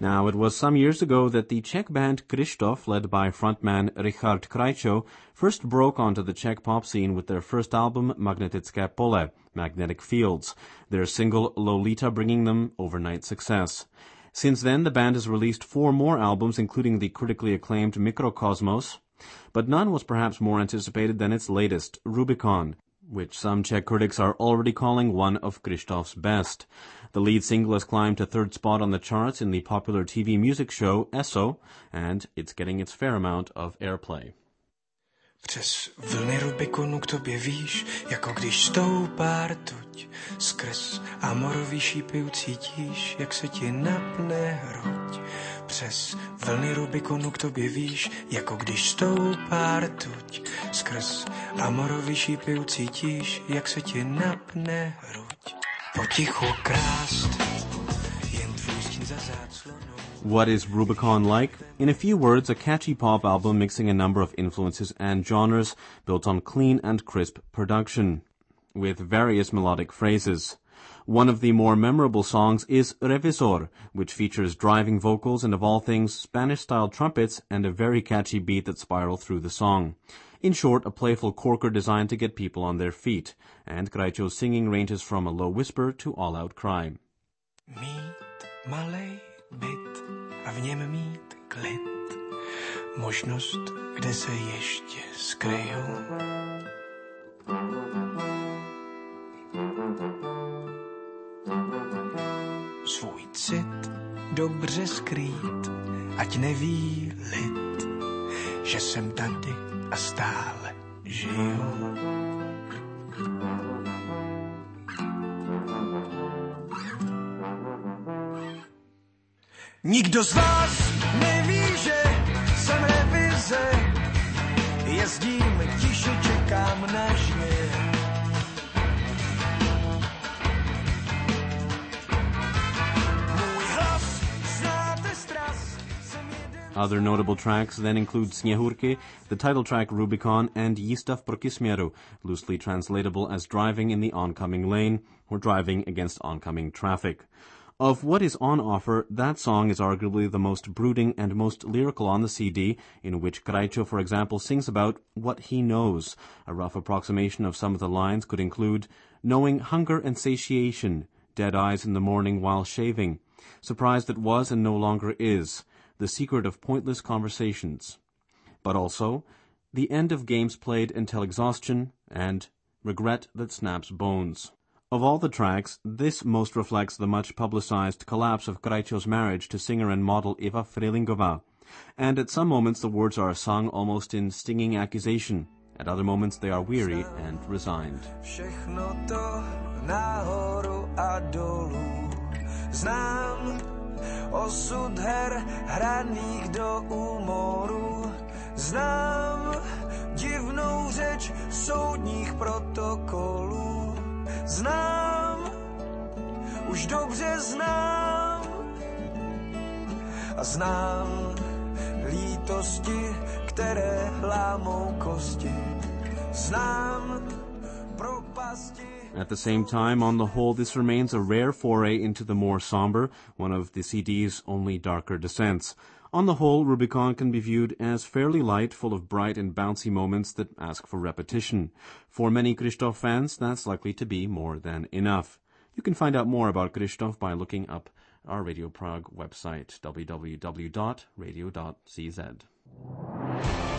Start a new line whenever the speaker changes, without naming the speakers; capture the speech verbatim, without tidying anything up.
Now, it was some years ago that the Czech band Kryštof, led by frontman Richard Krajčo, first broke onto the Czech pop scene with their first album, Magnetické pole, Magnetic Fields, their single Lolita bringing them overnight success. Since then, the band has released four more albums, including the critically acclaimed Mikrokosmos, but none was perhaps more anticipated than its latest, Rubicon, which some Czech critics are already calling one of Kryštof's best. The lead single has climbed to third spot on the charts in the popular T V music show E S O, and it's getting its fair amount of airplay.
Přes vlny Rubikonu k tobě víš, jako když stoupá rtuť, skrz amorový šípy ucítíš, jak se ti napne hruď. Přes vlny Rubikonu k tobě víš, jako když stoupá rtuť, skrz amorový šípy ucítíš, jak se ti napne hruď. Potichu krást, jen tvůj stín za záclonou.
What is Rubicon like? In a few words, a catchy pop album mixing a number of influences and genres, built on clean and crisp production, with various melodic phrases. One of the more memorable songs is Revisor, which features driving vocals and, of all things, Spanish-style trumpets and a very catchy beat that spiral through the song. In short, a playful corker designed to get people on their feet, and Krajčo's singing ranges from a low whisper to all-out cry.
Mít malej byt a v něm mít klid, možnost, kde se ještě skrejou. Svůj cit dobře skrýt, ať neví lid, že jsem tady a stále žiju. Nikdo z vás neví, že jsem revize, jezdím tiše, čekám na žně. Můj hlas znáte stras, jsem jeden...
Other notable tracks then include Sněhurky, the title track Rubicon, and Jízda v protisměru, loosely translatable as driving in the oncoming lane, or driving against oncoming traffic. Of what is on offer, that song is arguably the most brooding and most lyrical on the C D, in which Krajčo, for example, sings about what he knows. A rough approximation of some of the lines could include knowing hunger and satiation, dead eyes in the morning while shaving, surprise that was and no longer is, the secret of pointless conversations. But also, the end of games played until exhaustion, and regret that snaps bones. Of all the tracks, this most reflects the much-publicized collapse of Krajčo's marriage to singer and model Eva Frelingova, and at some moments the words are sung almost in stinging accusation. At other moments they are weary and resigned.
Všechno to nahoru a dolů znám, osud her hraných do úmoru znám, divnou řeč soudních protokolů znám, už dobře znám a znám lítosti, které lámou kosti, znám propasti.
At the same time, on the whole, this remains a rare foray into the more somber, one of the C D's only darker descents. On the whole, Rubicon can be viewed as fairly light, full of bright and bouncy moments that ask for repetition. For many Kryštof fans, that's likely to be more than enough. You can find out more about Kryštof by looking up our Radio Prague website, w w w dot radio dot c z.